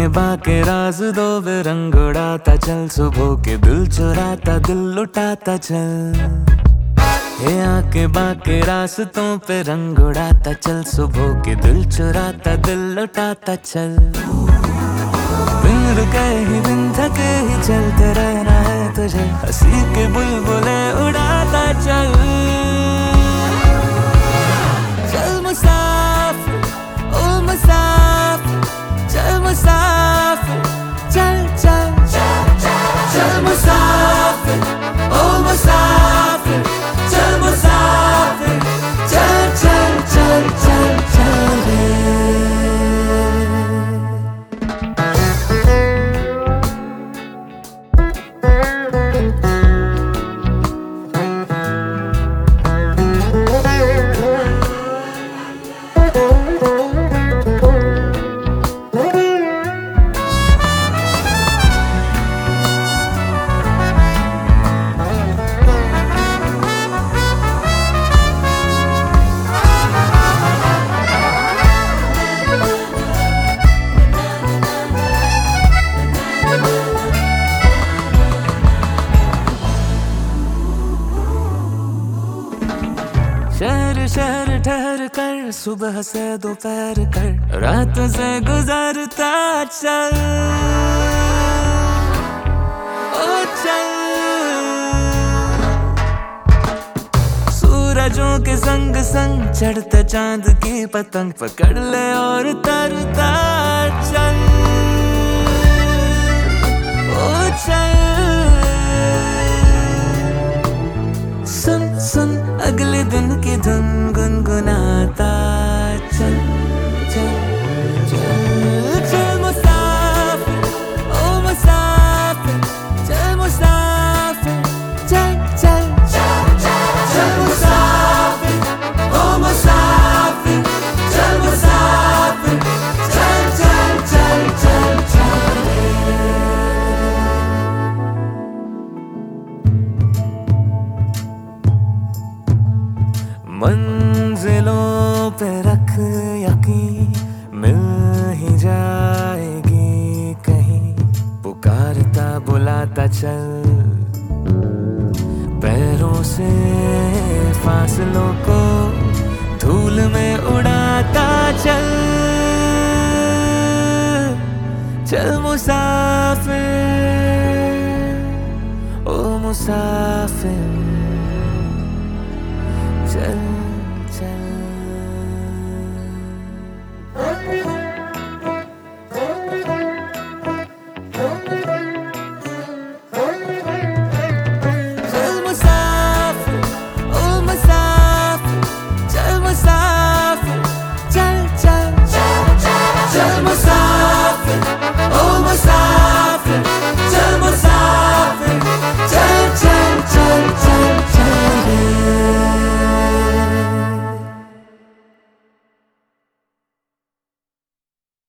बाके राज दो रंग उड़ाता चल, सुबह के दिल चुराता दिल लुटाता चल। हे आके बाके रास्तों पे रंग उड़ाता चल, सुबह के दिल चुराता दिल लुटाता चल। बिन रुके ही बिन थके ही चलते रहना है तुझे, हंसी के बुलबुले उड़ाता चल। चल मुसाफिर ओ मुसाफिर, चल मुसाफिर, चल चल चल मुसाफिर ओ मुसाफिर, चल मुसाफिर, चल चल चल चल चल रे। शहर शहर ठहर कर, सुबह से दोपहर कर, रात से गुजरता चल ओ चल। सूरजों के संग संग चढ़ते चांद की पतंग पकड़ ले और तरता चल ओ चल। सुन सुन अगले दिन की धुन गुनगुनाता चल चल चल चल मुसाफिर ओ मुसाफिर, चल मुसाफिर, चल चल चल मुसाफिर ओ मुसाफिर, चल मुसाफिर, चल चल चल चल चल। मंजिलों पे रख यकीन, मिल ही जाएगी कहीं, पुकारता बुलाता चल। पैरों से फासलों को धूल में उड़ाता चल। चल मुसाफिर ओ मुसाफिर, चल